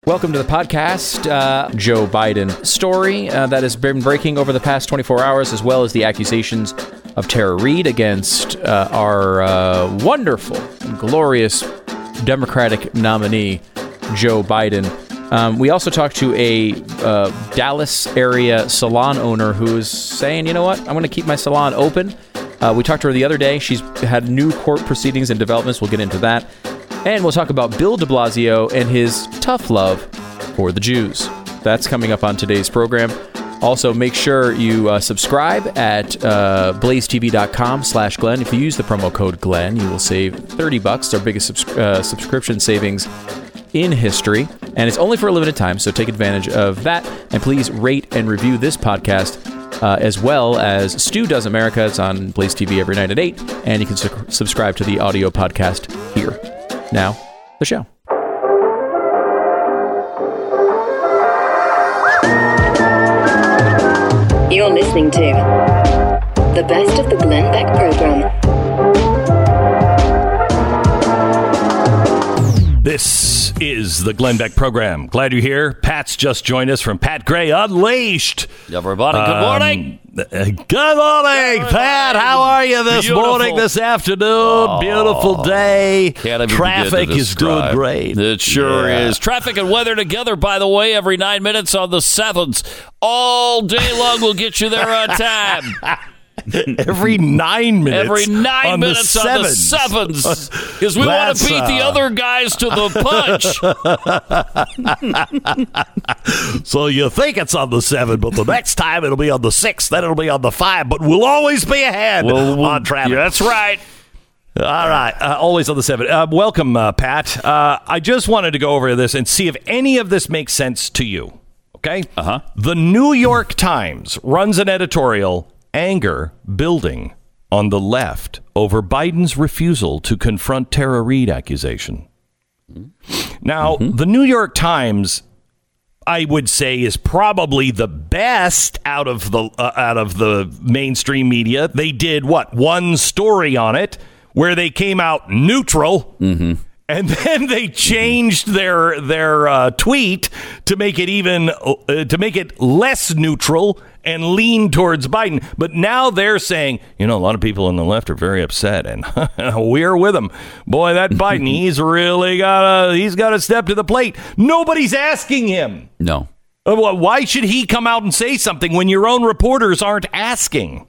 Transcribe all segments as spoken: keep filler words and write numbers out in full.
Welcome to the podcast. Uh, Joe Biden story uh, that has been breaking over the past twenty-four hours, as well as the accusations of Tara Reade against uh, our uh, wonderful, glorious Democratic nominee, Joe Biden. Um, we also talked to a uh, Dallas area salon owner who is saying, you know what, I'm going to keep my salon open. Uh, we talked to her the other day. She's had new court proceedings and developments. We'll get into that. And we'll talk about Bill de Blasio and his tough love for the Jews. That's coming up on today's program. Also, make sure you uh, subscribe at uh, blazetv.com slash Glenn. If you use the promo code Glenn, you will save thirty bucks. It's our biggest subs- uh, subscription savings in history. And it's only for a limited time, so take advantage of that. And please rate and review this podcast, uh, as well as Stu Does America. It's on Blaze T V every night at eight. And you can su- subscribe to the audio podcast here. Now, the show. You're listening to the best of the Glenn Beck program. This is the Glenn Beck program. Glad you're here. Pat's just joined us from Pat Gray Unleashed. Everybody, good Um, morning. Good morning, Pat. How are you this Beautiful. morning, this afternoon? Oh, Beautiful day. Can't even Traffic begin to is doing describe. great. It sure Yeah. is. Traffic and weather together, by the way, every nine minutes on the sevens. All day long, we'll get you there on time. Every nine minutes. Every nine on minutes the on the sevens. sevens. Because we want That's, to beat the uh, other guys to the punch. So you think it's on the seven, but the next time it'll be on the six, then it'll be on the five, but we'll always be ahead Well, we'll- on traffic. Yeah, that's right. All right. Uh, always on the seven. Uh, welcome, uh, Pat. Uh, I just wanted to go over this and see if any of this makes sense to you. Okay? Uh-huh. The New York Times runs an editorial, Anger Building on the Left over Biden's refusal to confront Tara Reade accusation. Now, Mm-hmm. the New York Times, I would say, is probably the best out of the uh, out of the mainstream media. They did what one story on it where they came out neutral, Mm-hmm. and then they changed their their uh, tweet to make it even uh, to make it less neutral and lean towards Biden. But now they're saying, you know, a lot of people on the left are very upset, and we're with them. Boy, that Biden, he's really got to he's got to step to the plate. Nobody's asking him. No. Uh, well, Why should he come out and say something when your own reporters aren't asking?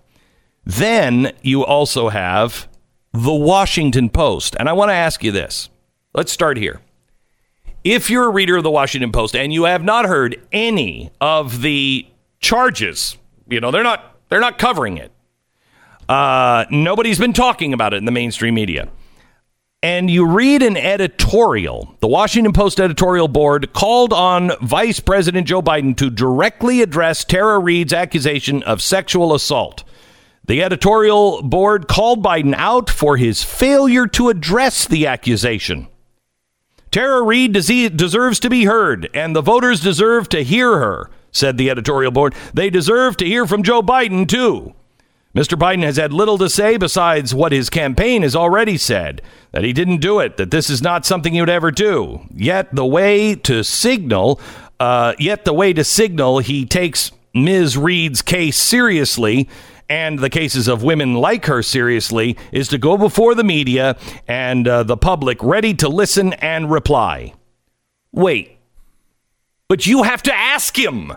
Then you also have the Washington Post. And I want to ask you this. Let's start here. If you're a reader of the Washington Post and you have not heard any of the charges, you know, they're not they're not covering it. Uh, nobody's been talking about it in the mainstream media. And you read an editorial. The Washington Post editorial board called on Vice President Joe Biden to directly address Tara Reade's accusation of sexual assault. The editorial board called Biden out for his failure to address the accusation. Tara Reade des- deserves to be heard, and the voters deserve to hear her, said the editorial board. They deserve to hear from Joe Biden, too. Mister Biden has had little to say besides what his campaign has already said, that he didn't do it, that this is not something he would ever do. Yet the way to signal, uh, yet the way to signal he takes Miz Reade's case seriously and the cases of women like her seriously is to go before the media and uh, the public ready to listen and reply. Wait, but you have to ask him.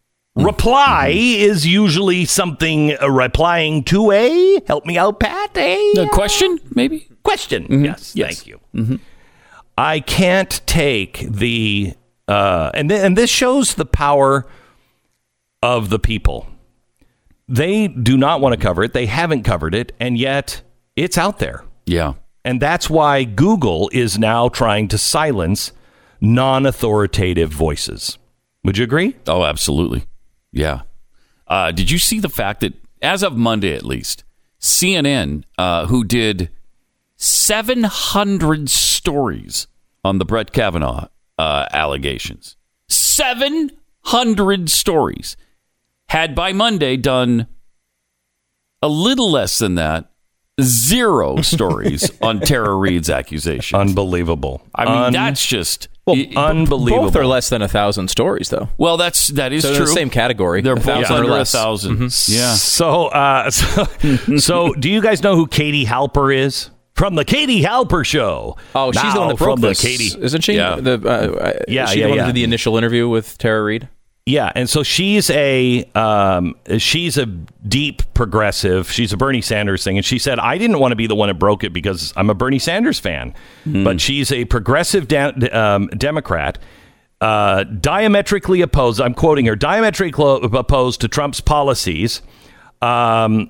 Reply is usually something uh, replying to a, help me out, Pat, a A question, maybe? question. Mm-hmm. Yes, Yes. thank you. Mm-hmm. I can't take the, uh, and, th- and this shows the power of the people. They do not want to cover it. They haven't covered it, and yet it's out there. Yeah. And that's why Google is now trying to silence non-authoritative voices. Would you agree? Oh, absolutely. Yeah. Uh, did you see the fact that, as of Monday at least, C N N, uh, who did seven hundred stories on the Brett Kavanaugh uh, allegations, seven hundred stories, had by Monday done a little less than that, zero stories on Tara Reade's accusation. Unbelievable. I mean, Un- that's just Well, I- unbelievable. Both are less than a thousand stories, though. Well, that's that is so true. they're the same category. They're a both thousand under or a less. thousand. Mm-hmm. Yeah. So, uh, so, so, do you guys know who Katie Halper is? From the Katie Halper Show. Oh, she's now, the one that broke from this, the Katie. isn't she? Yeah. The, uh, Yeah, is she yeah, the one yeah. who did the initial interview with Tara Reid? Yeah, and so she's a um, she's a deep progressive. She's a Bernie Sanders thing, and she said, "I didn't want to be the one that broke it because I'm a Bernie Sanders fan, Mm. but she's a progressive de- um, Democrat, uh, diametrically opposed. I'm quoting her: diametrically opposed to Trump's policies." Um,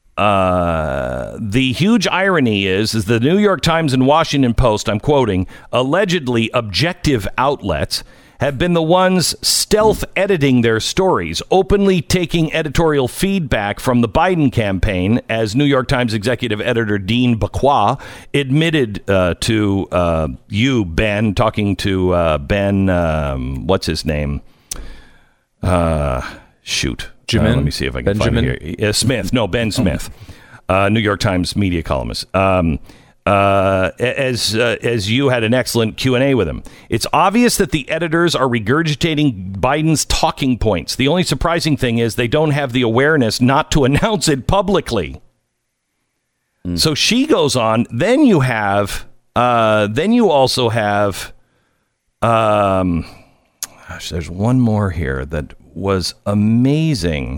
uh, the huge irony is, is the New York Times and Washington Post, I'm quoting, allegedly objective outlets, have been the ones stealth editing their stories, openly taking editorial feedback from the Biden campaign, as New York Times executive editor Dean Baqua admitted uh, to uh, you, Ben, talking to uh, Ben, um, what's his name? Uh, shoot. Uh, let me see if I can Benjamin? find it here. Uh, Smith. No, Ben Smith, uh, New York Times media columnist. Um, uh, as uh, as you had an excellent Q and A with him. It's obvious that the editors are regurgitating Biden's talking points. The only surprising thing is they don't have the awareness not to announce it publicly. Mm. So she goes on. Then you have. Uh, then you also have. Um, gosh, there's one more here that was amazing.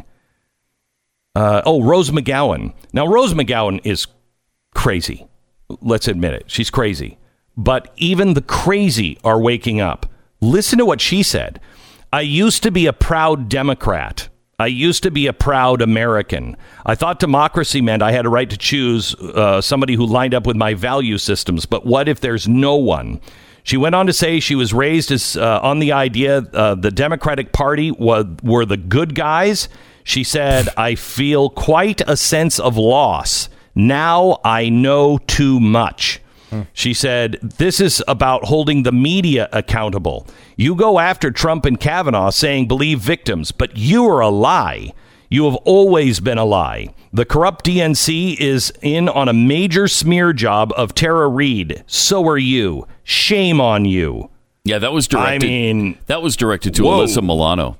Uh, oh, Rose McGowan. Now, Rose McGowan is crazy. Let's admit it. She's crazy. But even the crazy are waking up. Listen to what she said. I used to be a proud Democrat. I used to be a proud American. I thought democracy meant I had a right to choose uh, somebody who lined up with my value systems. But what if there's no one? She went on to say she was raised as uh, on the idea uh, the Democratic Party was, were the good guys. She said, I feel quite a sense of loss. Now I know too much. Hmm. She said, this is about holding the media accountable. You go after Trump and Kavanaugh saying believe victims, but you are a lie. You have always been a lie. The corrupt D N C is in on a major smear job of Tara Reid. So are you. Shame on you. Yeah, that was directed. I mean, that was directed to whoa. Alyssa Milano,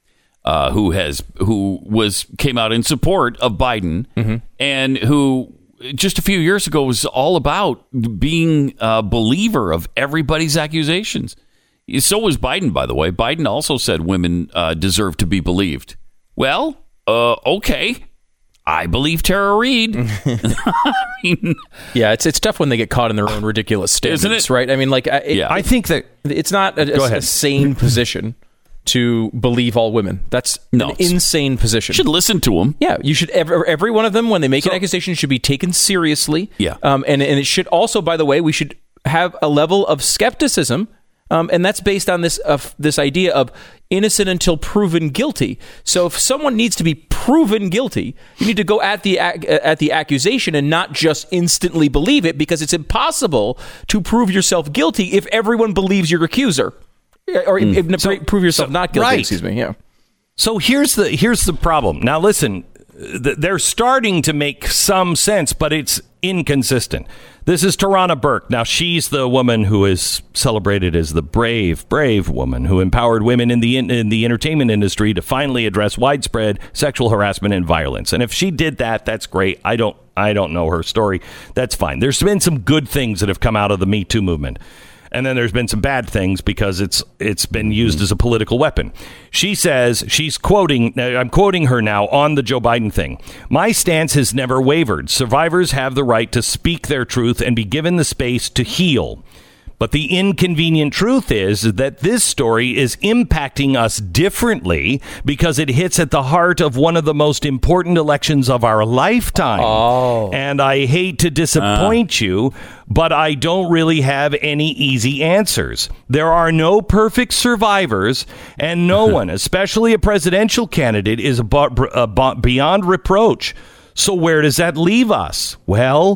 uh, who has who was came out in support of Biden, mm-hmm. and who just a few years ago was all about being a believer of everybody's accusations. So was Biden, by the way. Biden also said women uh, deserve to be believed. Well, uh, okay. I believe Tara Reid. I mean, yeah, it's it's tough when they get caught in their own ridiculous standards, Isn't it? right? I mean, like, I, it, Yeah. I think that it's not a, Go a, ahead. a sane position to believe all women. That's No, an it's- insane position. should listen to him. Yeah, you should. Every, every one of them, when they make an accusation, should be taken seriously. Yeah. um, and and it should also, by the way, we should have a level of skepticism, um, and that's based on this uh, this idea of innocent until proven guilty. So if someone needs to be proven guilty, you need to go at the ac- at the accusation and not just instantly believe it, because it's impossible to prove yourself guilty if everyone believes your accuser, or mm. if, if, So- prove yourself so- not guilty. right. Excuse me. Yeah. So here's the here's the problem. Now listen, th- they're starting to make some sense, but it's inconsistent. This is Tarana Burke. Now she's the woman who is celebrated as the brave, brave woman who empowered women in the in, in the entertainment industry to finally address widespread sexual harassment and violence. And if she did that, that's great. I don't I don't know her story. That's fine. There's been some good things that have come out of the Me Too movement. And then there's been some bad things because it's it's been used as a political weapon. She says, she's quoting, I'm quoting her now on the Joe Biden thing. My stance has never wavered. Survivors have the right to speak their truth and be given the space to heal. But the inconvenient truth is that this story is impacting us differently because it hits at the heart of one of the most important elections of our lifetime. Oh. And I hate to disappoint uh. you, but I don't really have any easy answers. There are no perfect survivors, and no one, especially a presidential candidate, is ab- ab- beyond reproach. So where does that leave us? Well,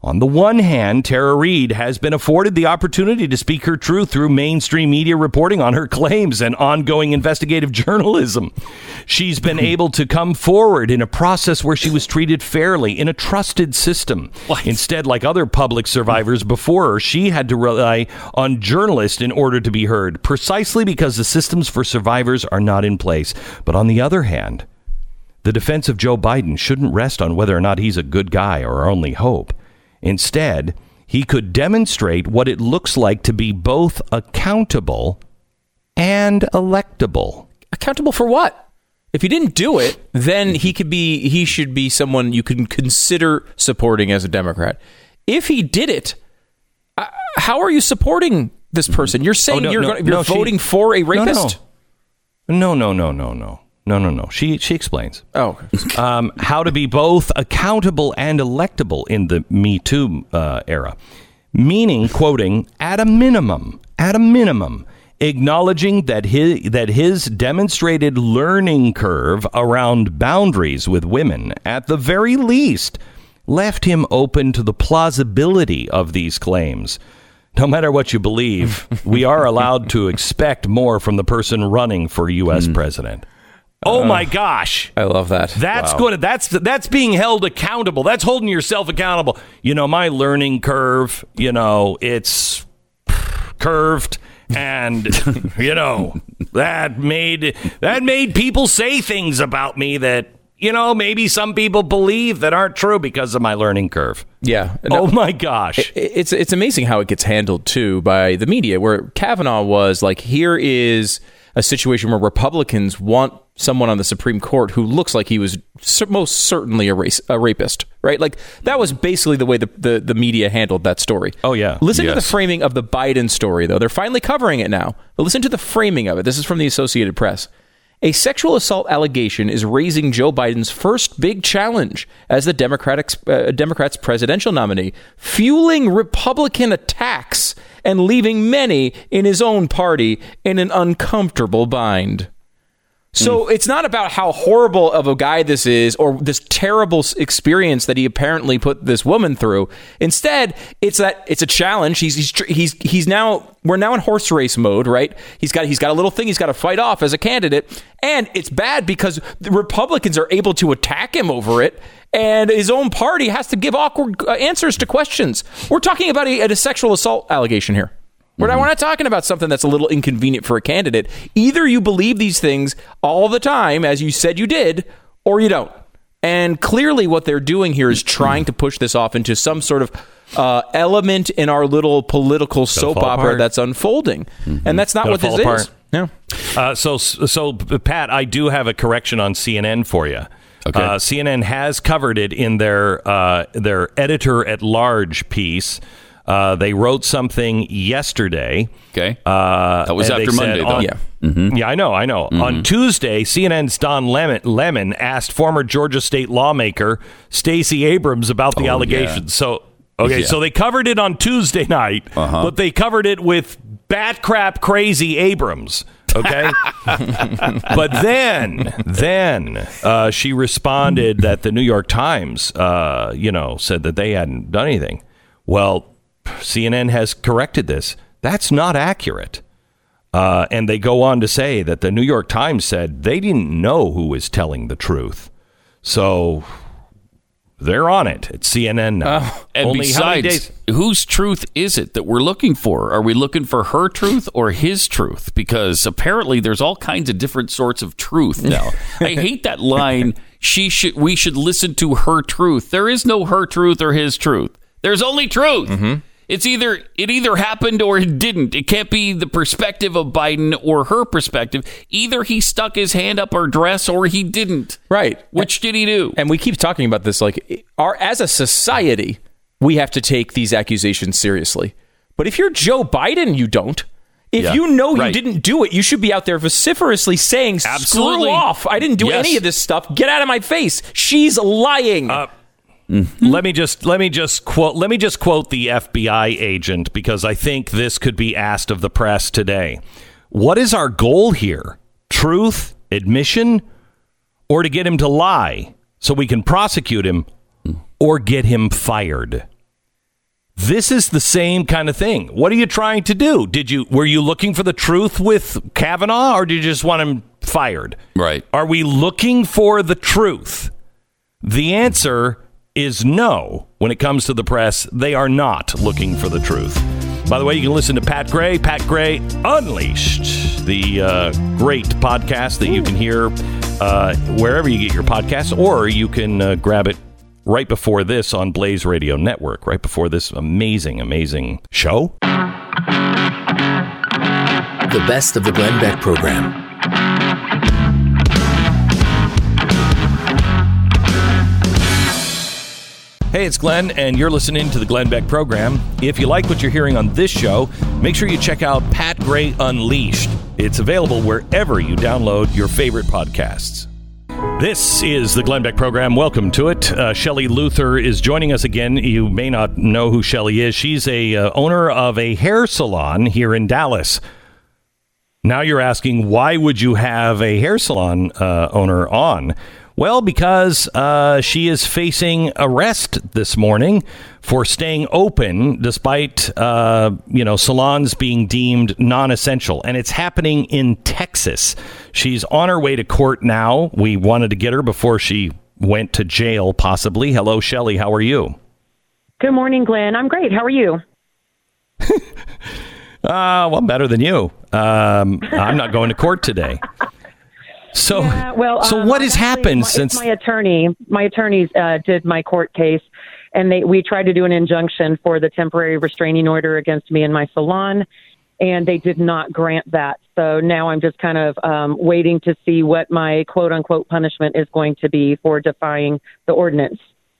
On the one hand, Tara Reade has been afforded the opportunity to speak her truth through mainstream media reporting on her claims and ongoing investigative journalism. She's been able to come forward in a process where she was treated fairly in a trusted system. What? Instead, like other public survivors before her, she had to rely on journalists in order to be heard, precisely because the systems for survivors are not in place. But on the other hand, the defense of Joe Biden shouldn't rest on whether or not he's a good guy or our only hope. Instead, he could demonstrate what it looks like to be both accountable and electable. Accountable for what? If he didn't do it, then he could be he should be someone you can consider supporting as a Democrat. If he did it, uh, how are you supporting this person? You're saying oh, no, you're no, gonna, you're no, voting she, for a rapist? No, no, no, no, no, no. No, no, no. She she explains. Oh, um, how to be both accountable and electable in the Me Too uh, era, meaning, quoting, at a minimum, at a minimum, acknowledging that his that his demonstrated learning curve around boundaries with women, at the very least, left him open to the plausibility of these claims. No matter what you believe, we are allowed to expect more from the person running for U S president. Oh uh, my gosh. I love that. That's wow. good. That's that's being held accountable. That's holding yourself accountable. You know, my learning curve, you know, it's curved and you know, that made that made people say things about me that, you know, maybe some people believe that aren't true because of my learning curve. Yeah. No, oh my gosh. It, it's it's amazing how it gets handled too by the media, where Kavanaugh was like, here is a situation where Republicans want someone on the Supreme Court who looks like he was most certainly a, race, a rapist, right? Like, that was basically the way the, the, the media handled that story. Oh, yeah. Listen yes. to the framing of the Biden story, though. They're finally covering it now. But listen to the framing of it. This is from the Associated Press. A sexual assault allegation is raising Joe Biden's first big challenge as the Democratic, uh, Democrats' presidential nominee, fueling Republican attacks and leaving many in his own party in an uncomfortable bind. So mm. it's not about how horrible of a guy this is or this terrible experience that he apparently put this woman through. Instead, it's that it's a challenge. He's he's he's he's now we're now in horse race mode, right? He's got he's got a little thing he's got to fight off as a candidate, and it's bad because the Republicans are able to attack him over it, and his own party has to give awkward answers to questions. We're talking about a, a sexual assault allegation here. We're not, we're not talking about something that's a little inconvenient for a candidate. Either you believe these things all the time, as you said you did, or you don't. And clearly what they're doing here is trying to push this off into some sort of uh, element in our little political soap opera apart. that's unfolding. Mm-hmm. And that's not Gotta what this apart. is. Yeah. Uh, so, so, Pat, I do have a correction on C N N for you. Okay. Uh, C N N has covered it in their uh, their editor-at-large piece. Uh, they wrote something yesterday. Okay. Uh, that was after Monday, though. On, yeah. Mm-hmm. Yeah, I know, I know. Mm-hmm. On Tuesday, C N N's Don Lemon, Lemon asked former Georgia state lawmaker Stacey Abrams about the oh, allegations. Yeah. So, okay, yeah. so they covered it on Tuesday night, uh-huh. but they covered it with bat crap crazy Abrams. Okay. But then, then uh, she responded that the New York Times, uh, you know, said that they hadn't done anything. Well, C N N has corrected this. That's not accurate. Uh, and they go on to say that the New York Times said they didn't know who was telling the truth. So they're on it. It's C N N now. Uh, and Only besides, whose truth is it that we're looking for? Are we looking for her truth or his truth? Because apparently there's all kinds of different sorts of truth now. I hate that line, she should, we should listen to her truth. There is no her truth or his truth. There's only truth. Mm-hmm. It's either it either happened or it didn't. It can't be the perspective of Biden or her perspective. Either he stuck his hand up her dress or he didn't. Right. Which did he do? And we keep talking about this like our as a society, we have to take these accusations seriously. But if you're Joe Biden, you don't. If yeah, you know right. you didn't do it, you should be out there vociferously saying, Absolutely. "Screw off! I didn't do yes. any of this stuff. Get out of my face. She's lying." Uh, Mm-hmm. Let me just let me just quote let me just quote the F B I agent, because I think this could be asked of the press today. What is our goal here? Truth, admission, or to get him to lie so we can prosecute him or get him fired? This is the same kind of thing. What are you trying to do? Did you were you looking for the truth with Kavanaugh, or did you just want him fired? Right. Are we looking for the truth? The answer is no. When it comes to the press, they are not looking for the truth. By the way, you can listen to Pat Gray, Pat Gray Unleashed, the uh, great podcast that you can hear uh, wherever you get your podcasts, or you can uh, grab it right before this on Blaze Radio Network, right before this amazing, amazing show. The best of the Glenn Beck program. Hey, it's Glenn, and you're listening to the Glenn Beck program. If you like what you're hearing on this show, make sure you check out Pat Gray Unleashed. It's available wherever you download your favorite podcasts. This is the Glenn Beck program. Welcome to it. Uh, Shelley Luther is joining us again. You may not know who Shelley is. She's a uh, owner of a hair salon here in Dallas. Now you're asking, why would you have a hair salon uh, owner on? Well, because uh, she is facing arrest this morning for staying open despite, uh, you know, salons being deemed non-essential. And it's happening in Texas. She's on her way to court now. We wanted to get her before she went to jail, possibly. Hello, Shelley. How are you? Good morning, Glenn. I'm great. How are you? uh, well, better than you. Um, I'm not going to court today. So, yeah, well, so um, what has actually, happened my, since my attorney, my attorneys uh, did my court case, and they we tried to do an injunction for the temporary restraining order against me and my salon, and they did not grant that. So now I'm just kind of um, waiting to see what my quote unquote punishment is going to be for defying the ordinance.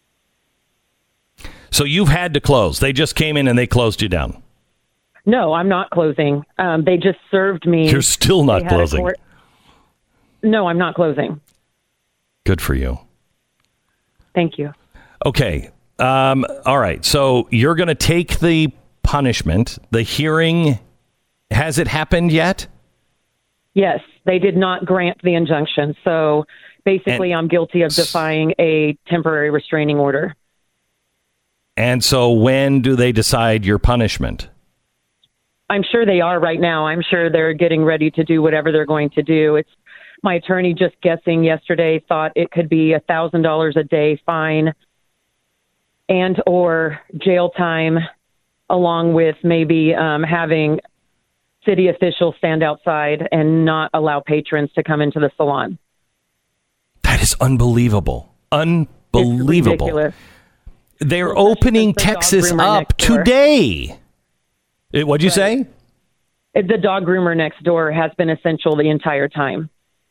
So you've had to close. They just came in and they closed you down. No, I'm not closing. Um, they just served me. You're still not closing. Court- No, I'm not closing. Good for you. Thank you. Okay. Um, all right. So you're going to take the punishment. The hearing, has it happened yet? Yes, they did not grant the injunction. So basically, and, I'm guilty of defying a temporary restraining order. And so when do they decide your punishment? I'm sure they are right now. I'm sure they're getting ready to do whatever they're going to do. It's my attorney just guessing yesterday thought it could be a thousand dollars a day fine and or jail time, along with maybe um, having city officials stand outside and not allow patrons to come into the salon. That is unbelievable. Unbelievable. It's ridiculous. They're Especially opening the Texas dog groomer up next door. today. It- What'd you Right. say? The dog groomer next door has been essential the entire time.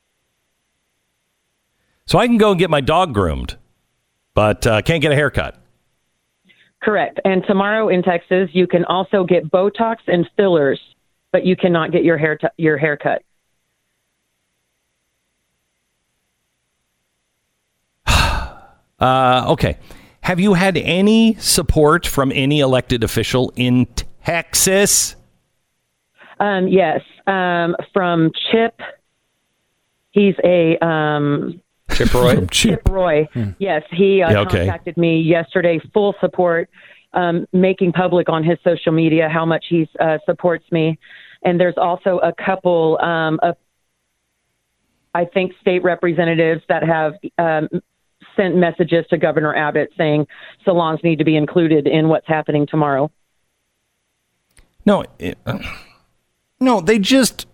So I can go and get my dog groomed, but uh, can't get a haircut. Correct. And tomorrow in Texas, you can also get Botox and fillers, but you cannot get your hair t- your hair cut. Uh, okay. Have you had any support from any elected official in Texas? Um, yes. Um, from Chip. He's a... Um, Chip Roy? From Chip. Chip Roy. Hmm. Yes, he uh, Yeah, okay. contacted me yesterday, full support, um, making public on his social media how much he uh, supports me. And there's also a couple um, of, I think, state representatives that have um, sent messages to Governor Abbott saying salons need to be included in what's happening tomorrow. No, it, uh, no, they just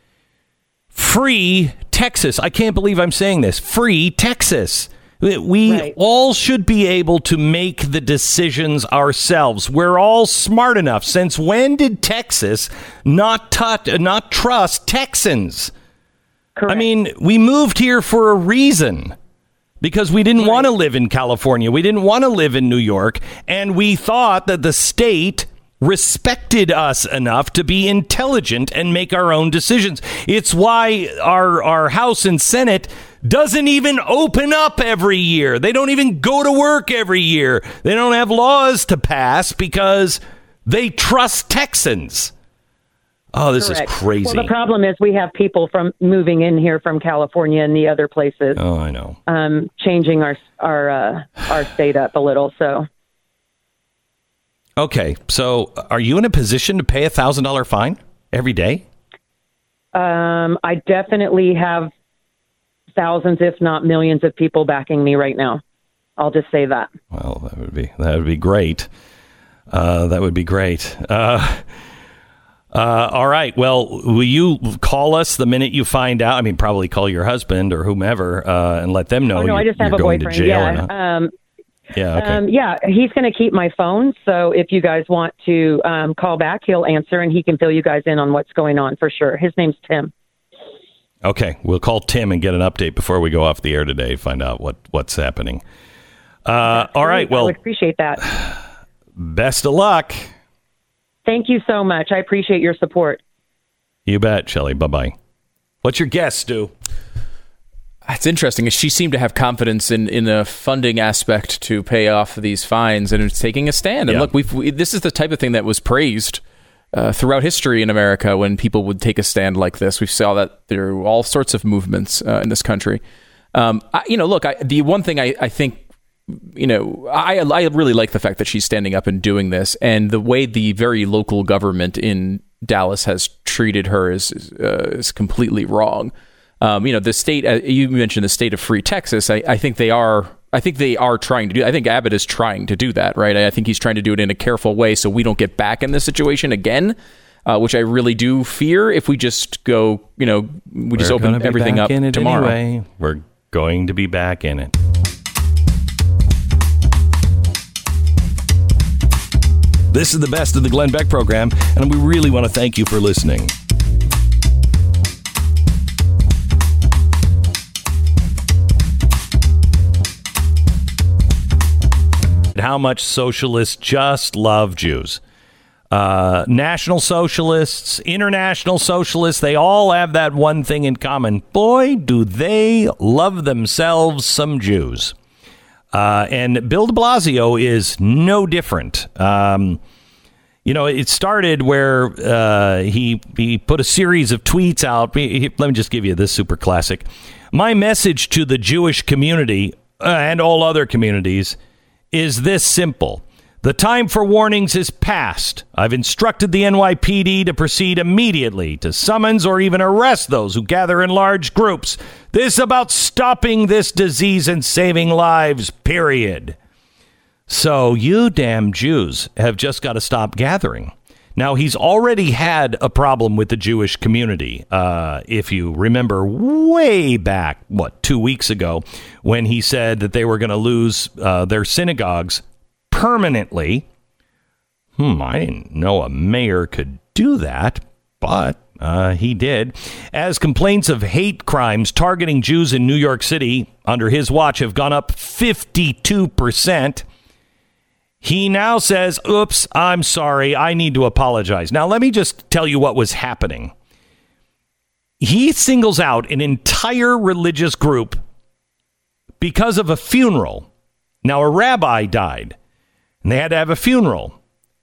free Texas. I can't believe I'm saying this. Free Texas. We Right. all should be able to make the decisions ourselves. We're all smart enough. Since when did Texas not tut- not trust Texans? Correct. I mean, we moved here for a reason. Because we didn't Right. want to live in California. We didn't want to live in New York. And we thought that the state respected us enough to be intelligent and make our own decisions. It's why our our House and Senate doesn't even open up every year. They don't even go to work every year. They don't have laws to pass because they trust Texans. Oh, this Correct. is crazy. Well, the problem is we have people from moving in here from California and the other places, oh, I know. um, changing our our uh, our state up a little. So. Okay, so are you in a position to pay a thousand dollar fine every day? Um, I definitely have thousands, if not millions, of people backing me right now. I'll just say that. Well, that would be that would be great. Uh, that would be great. Uh, uh, all right. Well, will you call us the minute you find out? I mean, probably call your husband or whomever uh, and let them know. Oh, no, you, I just have you're a going boyfriend. to jail. Yeah. Or Um, yeah. Okay. um, yeah. He's going to keep my phone. So if you guys want to um, call back, he'll answer and he can fill you guys in on what's going on for sure. His name's Tim. Okay. We'll call Tim and get an update before we go off the air today. Find out what, what's happening. Uh, all right. Well, I would appreciate that. Best of luck. Thank you so much. I appreciate your support. You bet, Shelley. Bye-bye. What's your guess, Stu? It's interesting. She seemed to have confidence in, in the funding aspect to pay off these fines, and it's taking a stand. And Yeah. look, we've we, this is the type of thing that was praised uh, throughout history in America when people would take a stand like this. We saw that there are all sorts of movements uh, in this country. Um, I, you know, look, I, the one thing I, I think, you know, I I really like the fact that she's standing up and doing this, and the way the very local government in Dallas has treated her is uh, is completely wrong. Um, you know, the state, uh, you mentioned the state of free Texas. I, I think they are, I think they are trying to do, I think Abbott is trying to do that, right? I think he's trying to do it in a careful way so we don't get back in this situation again, uh, which I really do fear if we just go, you know, we just We're open gonna be everything back up in it tomorrow. Anyway. We're going to be back in it. This is the best of the Glenn Beck program, and we really want to thank you for listening. How much socialists just love Jews. Uh, national socialists, international socialists, they all have that one thing in common. Boy, do they love themselves some Jews. Uh, and Bill de Blasio is no different. Um, you know, it started where uh, he he put a series of tweets out. He, he, let me just give you this super classic. My message to the Jewish community uh, and all other communities is this simple. The time for warnings is past. I've instructed the N Y P D to proceed immediately to summons or even arrest those who gather in large groups. This is about stopping this disease and saving lives, period. So you damn Jews have just got to stop gathering. Now, he's already had a problem with the Jewish community. Uh, if you remember way back, what, two weeks ago, when he said that they were going to lose uh, their synagogues permanently. Hmm, I didn't know a mayor could do that, but uh, he did. As complaints of hate crimes targeting Jews in New York City under his watch have gone up fifty-two percent. He now says, oops, I'm sorry, I need to apologize. Now, let me just tell you what was happening. He singles out an entire religious group because of a funeral. Now, a rabbi died, and they had to have a funeral.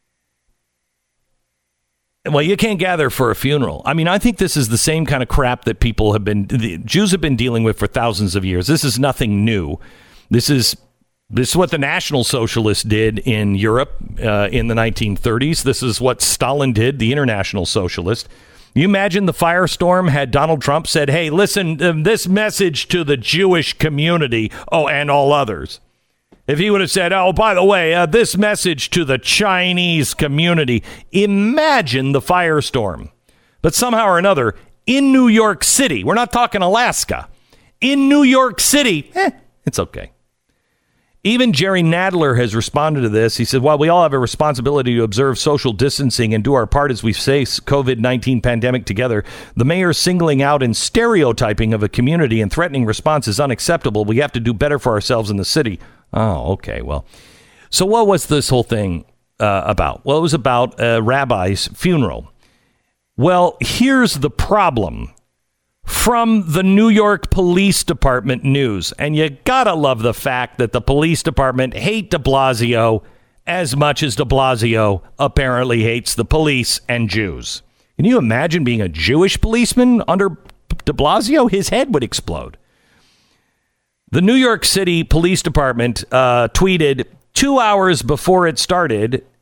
Well, you can't gather for a funeral. I mean, I think this is the same kind of crap that people have been, the Jews have been dealing with for thousands of years. This is nothing new. This is This is what the National Socialists did in Europe uh, in the nineteen thirties. This is what Stalin did, the International Socialist. You imagine the firestorm had Donald Trump said, hey, listen, uh, this message to the Jewish community, oh, and all others. If he would have said, oh, by the way, uh, this message to the Chinese community, imagine the firestorm. But somehow or another, in New York City, we're not talking Alaska, in New York City, eh, it's okay. Even Jerry Nadler has responded to this. He said, while we all have a responsibility to observe social distancing and do our part as we face COVID nineteen pandemic together, the mayor's singling out and stereotyping of a community and threatening response is unacceptable. We have to do better for ourselves in the city. Oh, okay. Well, so what was this whole thing uh, about? Well, it was about a rabbi's funeral. Well, here's the problem. From the New York Police Department news, and you gotta love the fact that the police department hate de Blasio as much as de Blasio apparently hates the police and Jews. Can you imagine being a Jewish policeman under de Blasio? His head would explode. The New York City Police Department uh, tweeted two hours before it started,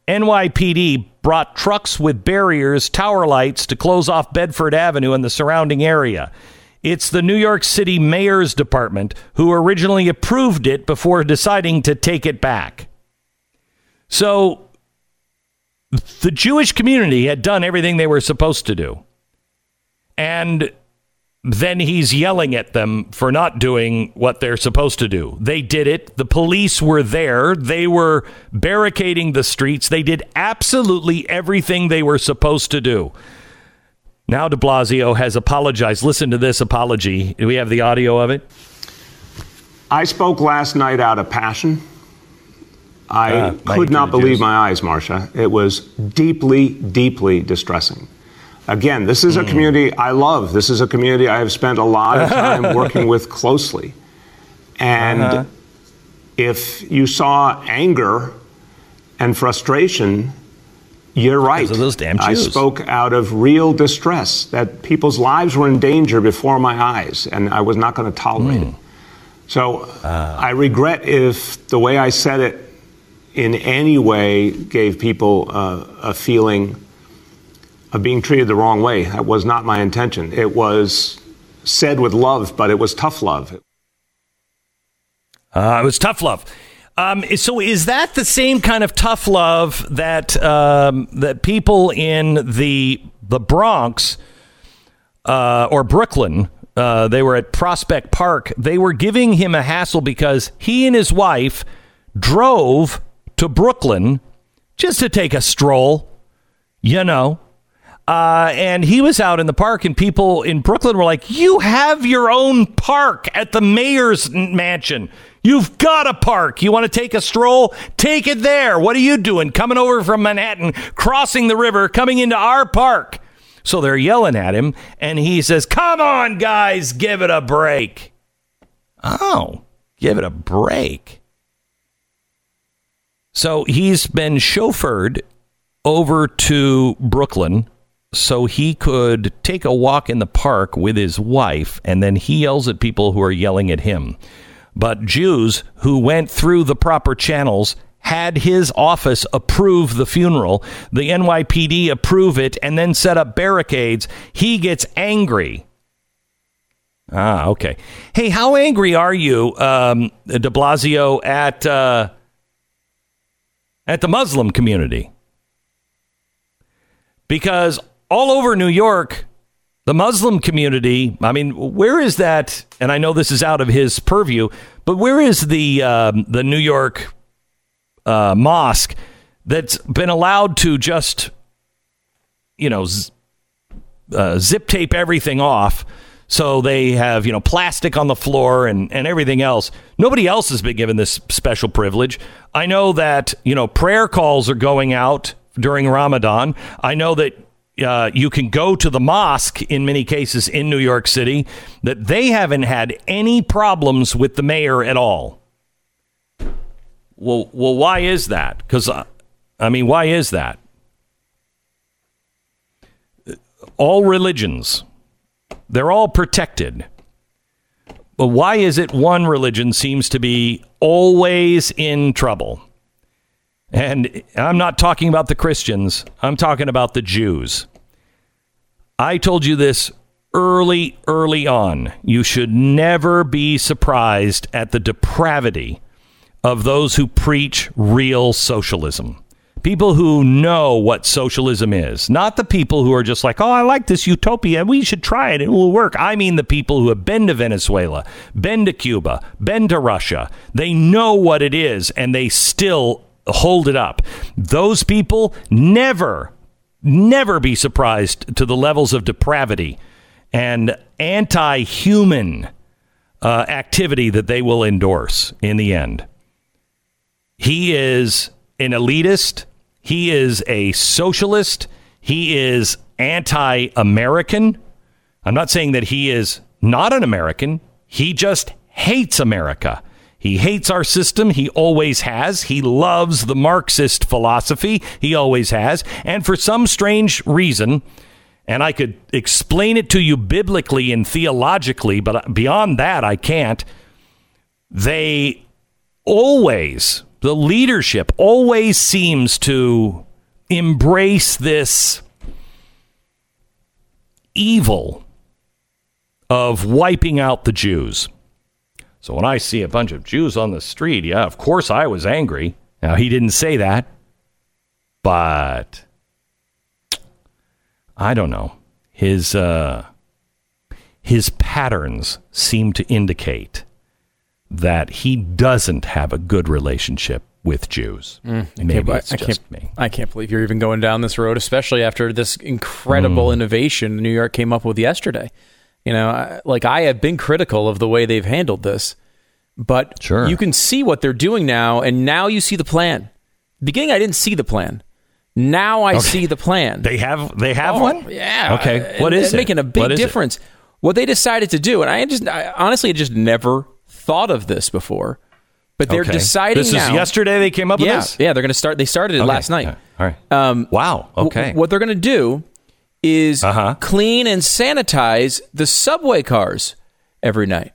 N Y P D brought trucks with barriers, tower lights to close off Bedford Avenue and the surrounding area. It's the New York City Mayor's Department who originally approved it before deciding to take it back. So the Jewish community had done everything they were supposed to do. And then he's yelling at them for not doing what they're supposed to do. They did it. The police were there. They were barricading the streets. They did absolutely everything they were supposed to do. Now de Blasio has apologized. Listen to this apology. Do we have the audio of it? I spoke last night out of passion. I uh, could not believe my eyes, Marcia. It was deeply, deeply distressing. Again, this is a community I love. This is a community I have spent a lot of time working with closely. And uh-huh. if you saw anger and frustration, you're right. Those damn Jews. I spoke out of real distress that people's lives were in danger before my eyes, and I was not going to tolerate mm. it. So uh. I regret if the way I said it in any way gave people uh, a feeling of being treated the wrong way. That was not my intention. It was said with love, but it was tough love. Uh, it was tough love. Um, so is that the same kind of tough love that um, that people in the the Bronx uh, or Brooklyn, uh, they were at Prospect Park, they were giving him a hassle because he and his wife drove to Brooklyn just to take a stroll, you know, uh, and he was out in the park and people in Brooklyn were like, you have your own park at the mayor's mansion. You've got a park. You want to take a stroll? Take it there. What are you doing? Coming over from Manhattan, crossing the river, coming into our park. So they're yelling at him, and he says, come on, guys, give it a break. Oh, give it a break. So he's been chauffeured over to Brooklyn so he could take a walk in the park with his wife, and then he yells at people who are yelling at him. But Jews who went through the proper channels had his office approve the funeral, the N Y P D approve it, and then set up barricades. He gets angry. Ah, okay. Hey, how angry are you, um, de Blasio, at uh, at the Muslim community? Because all over New York, the Muslim community, I mean, where is that? And I know this is out of his purview, but where is the um, the New York uh, mosque that's been allowed to just, you know, z- uh, zip tape everything off so they have, you know, plastic on the floor and, and everything else? Nobody else has been given this special privilege. I know that, you know, prayer calls are going out during Ramadan. I know that Uh, you can go to the mosque in many cases in New York City, that they haven't had any problems with the mayor at all. Well, well, why is that? Because, uh, I mean, why is that? All religions, they're all protected. But why is it one religion seems to be always in trouble? And I'm not talking about the Christians. I'm talking about the Jews. I told you this early, early on. You should never be surprised at the depravity of those who preach real socialism. People who know what socialism is. Not the people who are just like, oh, I like this utopia. We should try it. It will work. I mean the people who have been to Venezuela, been to Cuba, been to Russia. They know what it is, and they still hold it up. Those people never, never be surprised to the levels of depravity and anti-human uh, activity that they will endorse in the end. He is an elitist. He is a socialist. He is anti-American. I'm not saying that he is not an American. He just hates America. He hates our system. He always has. He loves the Marxist philosophy. He always has. And for some strange reason, and I could explain it to you biblically and theologically, but beyond that, I can't. They always the leadership always seems to embrace this evil of wiping out the Jews. So when I see a bunch of Jews on the street, yeah, of course I was angry. Now, he didn't say that, but I don't know. His uh, his patterns seem to indicate that he doesn't have a good relationship with Jews. Mm, Maybe it's I just can't, me. I can't believe you're even going down this road, especially after this incredible mm. innovation New York came up with yesterday. You know, I, like I have been critical of the way they've handled this, but sure. you can see what they're doing now, and now you see the plan. Beginning, I didn't see the plan. Now I okay. see the plan. They have they have oh, one? Yeah. Okay. What and, is and it? Making a big what difference. It? What they decided to do, and I just I, honestly just never thought of this before, but they're okay. deciding this now. Is yesterday they came up yeah, with this? Yeah, they're going to start. They started it okay. last night. Yeah. All right. Um, wow. Okay. W- what they're going to do is uh-huh. clean and sanitize the subway cars every night.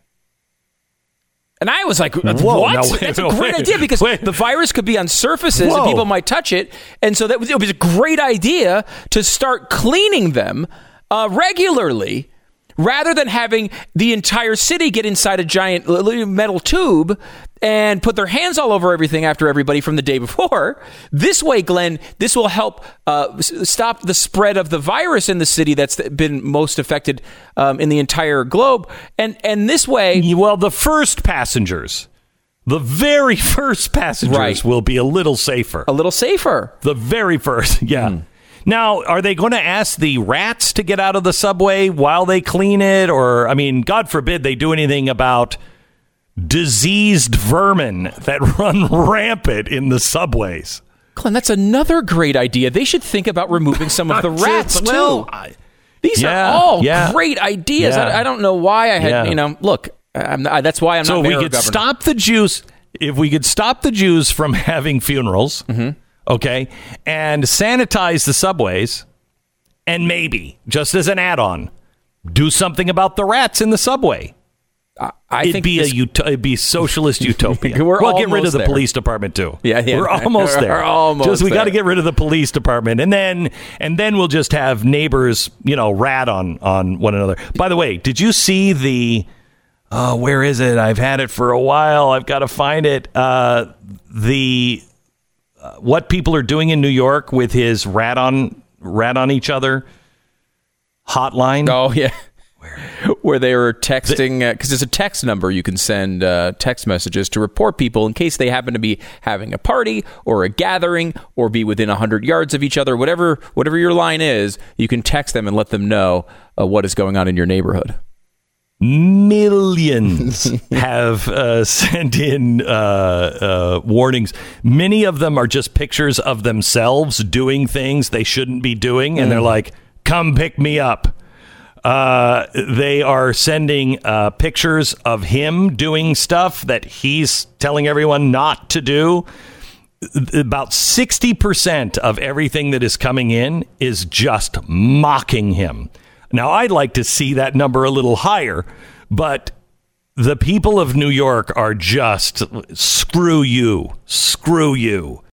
And I was like, what? Whoa, no, wait, That's a wait, great wait, idea because wait. the virus could be on surfaces Whoa. and people might touch it. And so that was, it was a great idea to start cleaning them uh, regularly rather than having the entire city get inside a giant metal tube and put their hands all over everything after everybody from the day before. This way, Glenn, this will help uh, stop the spread of the virus in the city that's been most affected um, in the entire globe. And and this way... Well, the first passengers, the very first passengers right. will be a little safer. A little safer. The very first, yeah. Mm. Now, are they going to ask the rats to get out of the subway while they clean it? Or, I mean, God forbid they do anything about diseased vermin that run rampant in the subways. Glenn, that's another great idea. They should think about removing some of the rats, well, too. I, These yeah, are all yeah, great ideas. Yeah. I, I don't know why I had, yeah. you know, look, I'm not, that's why I'm so not mayor we could or governor. stop the Jews, if we could stop the Jews from having funerals, mm-hmm. okay, and sanitize the subways, and maybe, just as an add-on, do something about the rats in the subway. I, I it'd think be this, a ut- it'd be socialist utopia. We're we'll get rid of the there. police department too. Yeah, yeah. We're almost there. We're almost just we got to there. get rid of the police department, and then and then we'll just have neighbors, you know, rat on on one another. By the way, did you see the? Oh, where is it? I've had it for a while. I've got to find it. Uh, the uh, what people are doing in New York with his rat on rat on each other hotline. Oh yeah. Where they were texting, because uh, there's a text number you can send uh, text messages to report people in case they happen to be having a party or a gathering or be within one hundred yards of each other. Whatever whatever your line is, you can text them and let them know uh, what is going on in your neighborhood. Millions have uh, sent in uh, uh, warnings. Many of them are just pictures of themselves doing things they shouldn't be doing, and mm. they're like, come pick me up. Uh, they are sending uh, pictures of him doing stuff that he's telling everyone not to do. About sixty percent of everything that is coming in is just mocking him. Now, I'd like to see that number a little higher, but the people of New York are just screw you, screw you.